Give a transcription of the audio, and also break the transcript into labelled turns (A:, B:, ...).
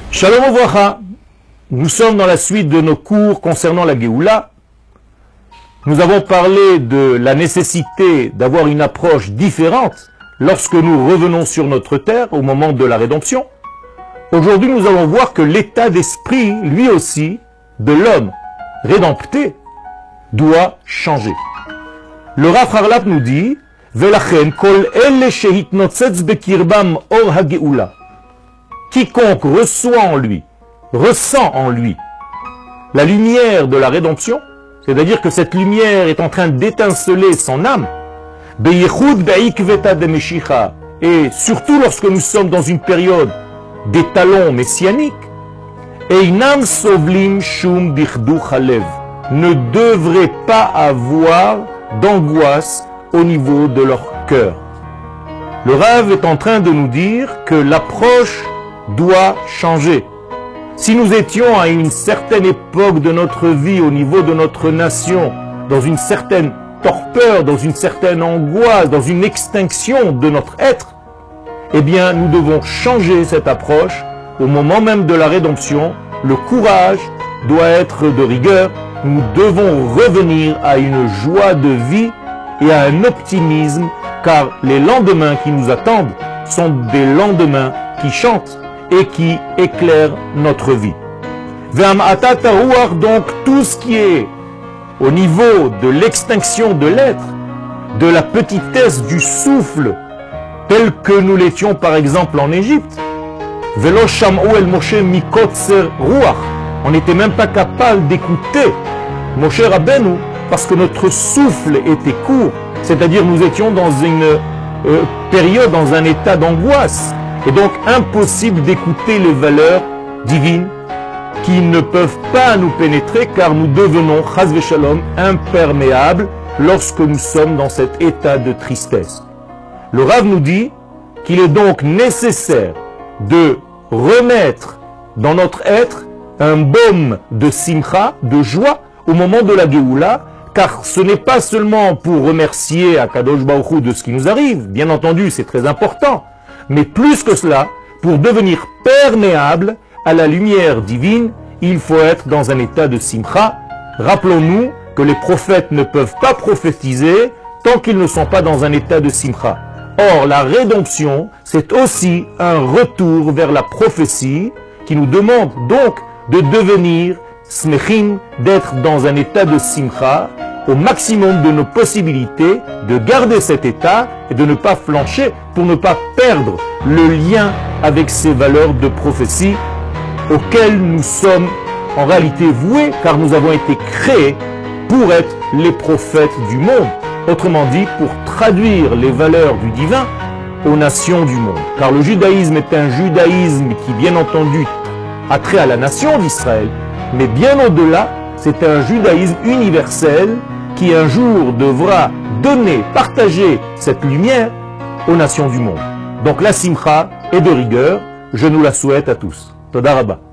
A: Shalom Uvracha, nous sommes dans la suite de nos cours concernant la Géoula. Nous avons parlé de la nécessité d'avoir une approche différente lorsque nous revenons sur notre terre au moment de la rédemption. Aujourd'hui, nous allons voir que l'état d'esprit, lui aussi, de l'homme rédempté, doit changer. Le Rav Harlap nous dit Velachen kol elle shehitnotzetz bekirbam or hagéoula. Quiconque ressent en lui la lumière de la rédemption, c'est-à-dire que cette lumière est en train d'étinceler son âme, et surtout lorsque nous sommes dans une période d'étalon messianique, ne devrait pas avoir d'angoisse au niveau de leur cœur. Le Rav est en train de nous dire que l'approche doit changer. Si nous étions à une certaine époque de notre vie, au niveau de notre nation, dans une certaine torpeur, dans une certaine angoisse, dans une extinction de notre être, eh bien nous devons changer cette approche. Au moment même de la rédemption, le courage doit être de rigueur. Nous devons revenir à une joie de vie et à un optimisme, car les lendemains qui nous attendent sont des lendemains qui chantent et qui éclairent notre vie. Donc tout ce qui est au niveau de l'extinction de l'être, de la petitesse du souffle, tel que nous l'étions par exemple en Égypte, on n'était même pas capable d'écouter Moshe Rabbeinu parce que notre souffle était court, c'est-à-dire nous étions dans une période, dans un état d'angoisse, et donc impossible d'écouter les valeurs divines qui ne peuvent pas nous pénétrer car nous devenons, chas v'shalom, imperméables lorsque nous sommes dans cet état de tristesse. Le Rav nous dit qu'il est donc nécessaire de remettre dans notre être un baume de simcha, de joie, au moment de la Géoula, car ce n'est pas seulement pour remercier Akadosh Baruch Hu de ce qui nous arrive, bien entendu c'est très important, mais plus que cela, pour devenir perméable à la lumière divine, il faut être dans un état de simcha. Rappelons-nous que les prophètes ne peuvent pas prophétiser tant qu'ils ne sont pas dans un état de simcha. Or, la rédemption, c'est aussi un retour vers la prophétie qui nous demande donc de devenir smechim, d'être dans un état de simcha, au maximum de nos possibilités, de garder cet état et de ne pas flancher pour ne pas perdre le lien avec ces valeurs de prophétie auxquelles nous sommes en réalité voués, car nous avons été créés pour être les prophètes du monde. Autrement dit, pour traduire les valeurs du divin aux nations du monde. Car le judaïsme est un judaïsme qui, bien entendu, a trait à la nation d'Israël, mais bien au-delà, c'est un judaïsme universel qui un jour devra donner, partager cette lumière aux nations du monde. Donc la simcha est de rigueur, je nous la souhaite à tous. Toda Rabba.